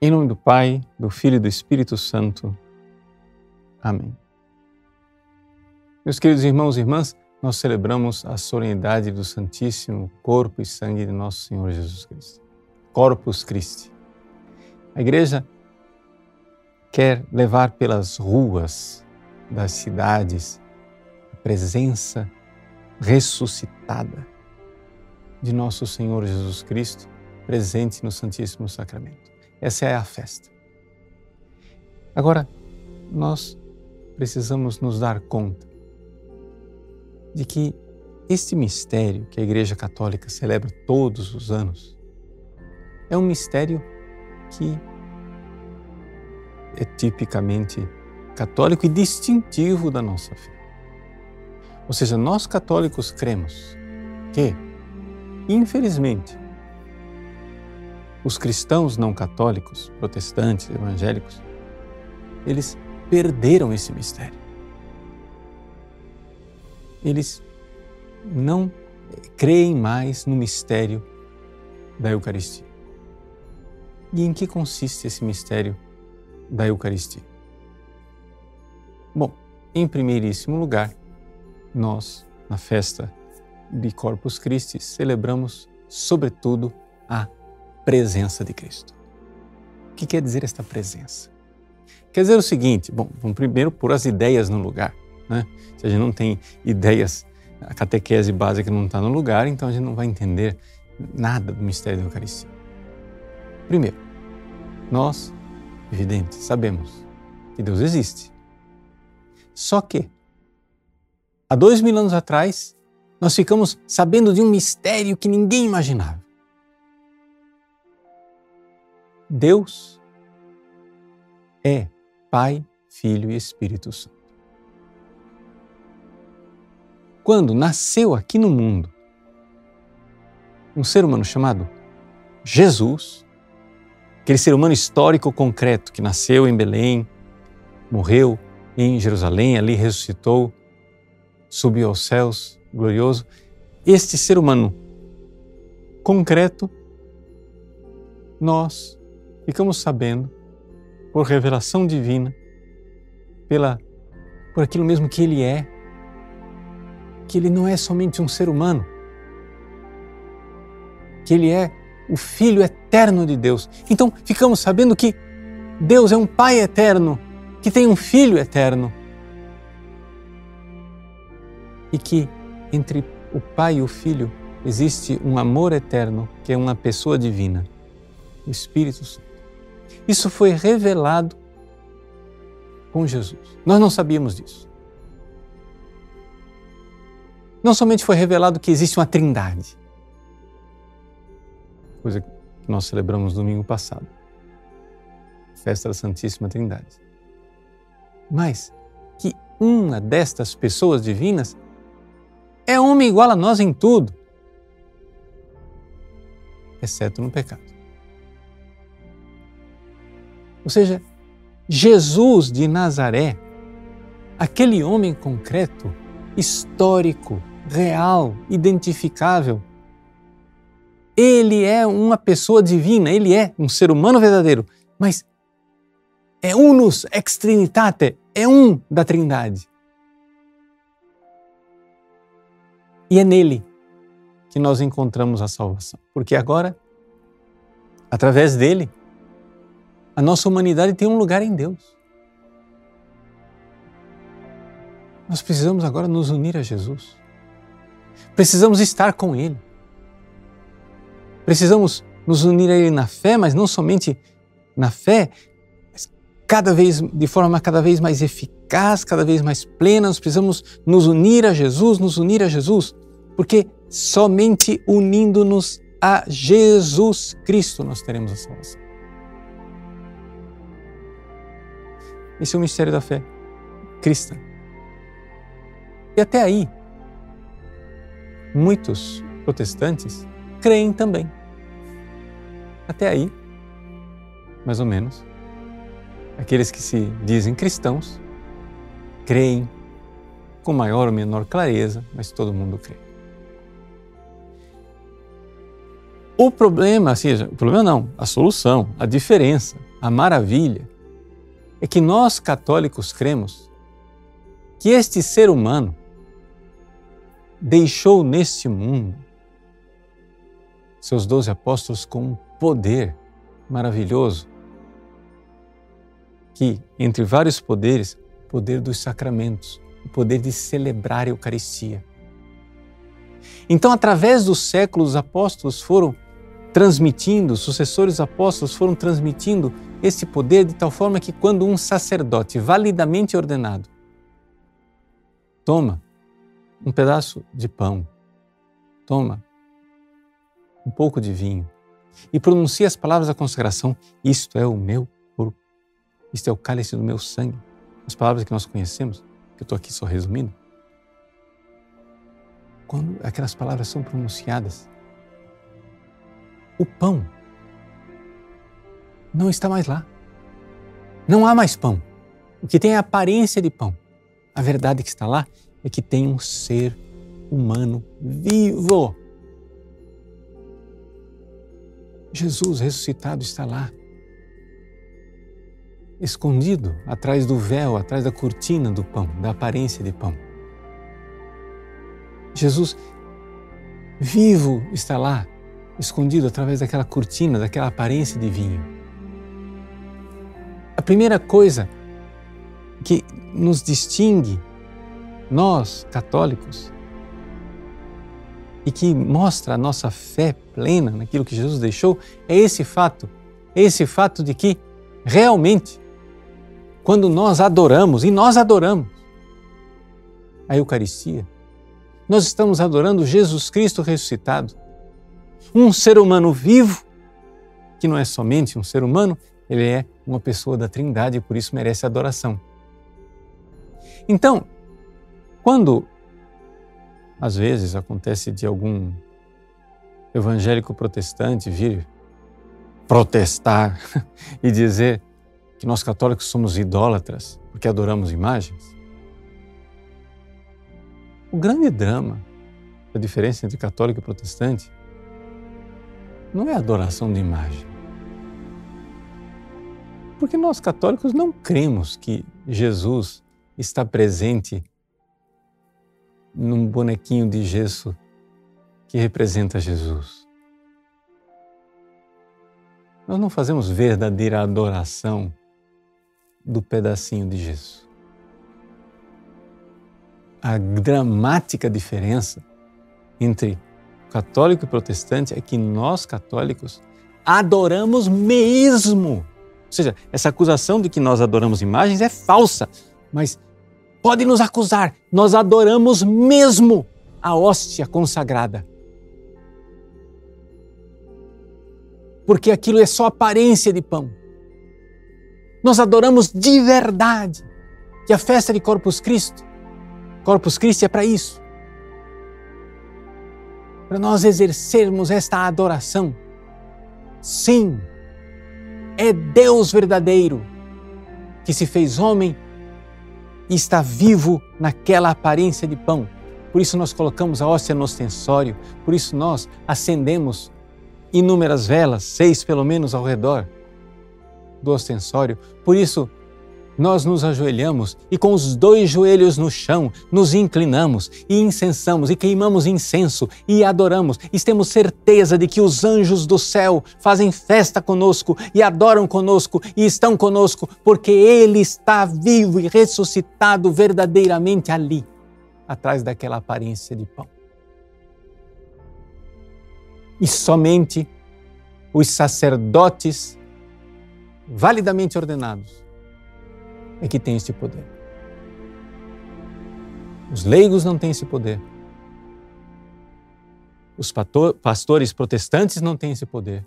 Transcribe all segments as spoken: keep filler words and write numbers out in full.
Em nome do Pai, do Filho e do Espírito Santo. Amém. Meus queridos irmãos e irmãs, nós celebramos a solenidade do Santíssimo Corpo e Sangue de Nosso Senhor Jesus Cristo. Corpus Christi. A Igreja quer levar pelas ruas das cidades a presença ressuscitada de Nosso Senhor Jesus Cristo, presente no Santíssimo Sacramento. Essa é a festa. Agora, nós precisamos nos dar conta de que este mistério que a Igreja Católica celebra todos os anos é um mistério que é tipicamente católico e distintivo da nossa fé. Ou seja, nós católicos cremos que, infelizmente, os cristãos não católicos, protestantes, evangélicos, eles perderam esse mistério. Eles não creem mais no mistério da Eucaristia. E em que consiste esse mistério da Eucaristia? Bom, em primeiríssimo lugar, nós, na festa de Corpus Christi, celebramos, sobretudo, a presença de Cristo. O que quer dizer esta presença? Quer dizer o seguinte, bom, vamos primeiro pôr as ideias no lugar, né? Se a gente não tem ideias, a catequese básica não está no lugar, então a gente não vai entender nada do mistério da Eucaristia. Primeiro, nós, evidente, sabemos que Deus existe. Só que, há dois mil anos atrás, nós ficamos sabendo de um mistério que ninguém imaginava. Deus é Pai, Filho e Espírito Santo. Quando nasceu aqui no mundo um ser humano chamado Jesus, aquele ser humano histórico concreto que nasceu em Belém, morreu em Jerusalém, ali ressuscitou, subiu aos céus, glorioso, este ser humano concreto, nós ficamos sabendo, por revelação divina, pela, por aquilo mesmo que Ele é, que Ele não é somente um ser humano, que Ele é o Filho eterno de Deus. Então, ficamos sabendo que Deus é um Pai eterno, que tem um Filho eterno, e que entre o Pai e o Filho existe um amor eterno, que é uma pessoa divina, o Espírito Santo. Isso foi revelado com Jesus. Nós não sabíamos disso. Não somente foi revelado que existe uma trindade, coisa que nós celebramos domingo passado, a festa da Santíssima Trindade, mas que uma destas pessoas divinas é homem igual a nós em tudo, exceto no pecado. Ou seja, Jesus de Nazaré, aquele homem concreto, histórico, real, identificável, ele é uma pessoa divina, ele é um ser humano verdadeiro, mas é unus ex trinitate, é um da Trindade. E é nele que nós encontramos a salvação, porque agora, através dele, a nossa humanidade tem um lugar em Deus. Nós precisamos agora nos unir a Jesus. Precisamos estar com Ele. Precisamos nos unir a Ele na fé, mas não somente na fé, mas cada vez, de forma cada vez mais eficaz, cada vez mais plena. Nós precisamos nos unir a Jesus, nos unir a Jesus, porque somente unindo-nos a Jesus Cristo nós teremos a salvação. Esse é o mistério da fé cristã. E até aí, muitos protestantes creem também. Até aí, mais ou menos, aqueles que se dizem cristãos creem com maior ou menor clareza, mas todo mundo crê. O problema, assim, o problema não, a solução, a diferença a maravilha é que nós católicos cremos que este ser humano deixou neste mundo seus doze apóstolos com um poder maravilhoso, que, entre vários poderes, o poder dos sacramentos, o poder de celebrar a Eucaristia. Então, através dos séculos, os apóstolos foram transmitindo, os sucessores apóstolos foram transmitindo esse poder de tal forma que quando um sacerdote validamente ordenado toma um pedaço de pão, toma um pouco de vinho e pronuncia as palavras da consagração, isto é o meu corpo, isto é o cálice do meu sangue, as palavras que nós conhecemos, que eu estou aqui só resumindo. Quando aquelas palavras são pronunciadas, o pão não está mais lá. Não há mais pão. O que tem é a aparência de pão. A verdade que está lá é que tem um ser humano vivo. Jesus ressuscitado está lá, escondido atrás do véu, atrás da cortina do pão, da aparência de pão. Jesus vivo está lá, escondido através daquela cortina, daquela aparência de vinho. A primeira coisa que nos distingue, nós católicos, e que mostra a nossa fé plena naquilo que Jesus deixou, é esse fato, é esse fato de que realmente, quando nós adoramos, e nós adoramos a Eucaristia, nós estamos adorando Jesus Cristo ressuscitado, um ser humano vivo, que não é somente um ser humano, ele é uma pessoa da Trindade e por isso merece adoração. Então, quando às vezes acontece de algum evangélico protestante vir protestar e dizer que nós católicos somos idólatras porque adoramos imagens, o grande drama da diferença entre católico e protestante não é a adoração de imagem. Porque nós católicos não cremos que Jesus está presente num bonequinho de gesso que representa Jesus. Nós não fazemos verdadeira adoração do pedacinho de gesso. A dramática diferença entre católico e protestante é que nós católicos adoramos mesmo. Ou seja, essa acusação de que nós adoramos imagens é falsa, mas pode nos acusar, nós adoramos mesmo a hóstia consagrada. Porque aquilo é só aparência de pão. Nós adoramos de verdade, que a festa de Corpus Christi, Corpus Christi é para isso. Para nós exercermos esta adoração. Sim, é Deus verdadeiro que se fez homem e está vivo naquela aparência de pão. Por isso nós colocamos a hóstia no ostensório, por isso nós acendemos inúmeras velas, seis pelo menos ao redor do ostensório. Por isso nós nos ajoelhamos e com os dois joelhos no chão nos inclinamos e incensamos e queimamos incenso e adoramos e temos certeza de que os anjos do céu fazem festa conosco e adoram conosco e estão conosco porque Ele está vivo e ressuscitado verdadeiramente ali, atrás daquela aparência de pão. E somente os sacerdotes validamente ordenados é que tem este poder. Os leigos não têm esse poder. Os pastores protestantes não têm esse poder.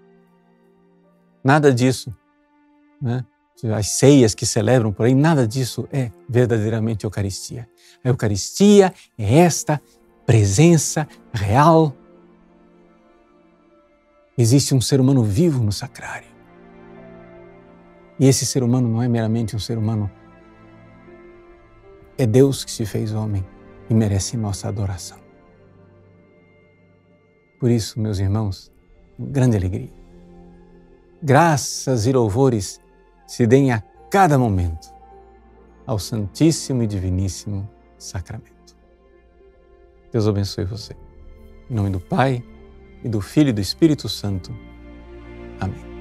Nada disso, né? As ceias que celebram por aí, nada disso é verdadeiramente Eucaristia. A Eucaristia é esta presença real. Existe um ser humano vivo no sacrário. E esse ser humano não é meramente um ser humano, é Deus que se fez homem e merece nossa adoração. Por isso, meus irmãos, grande alegria, graças e louvores se deem a cada momento ao Santíssimo e Diviníssimo Sacramento. Deus abençoe você. Em nome do Pai, e do Filho e do Espírito Santo. Amém.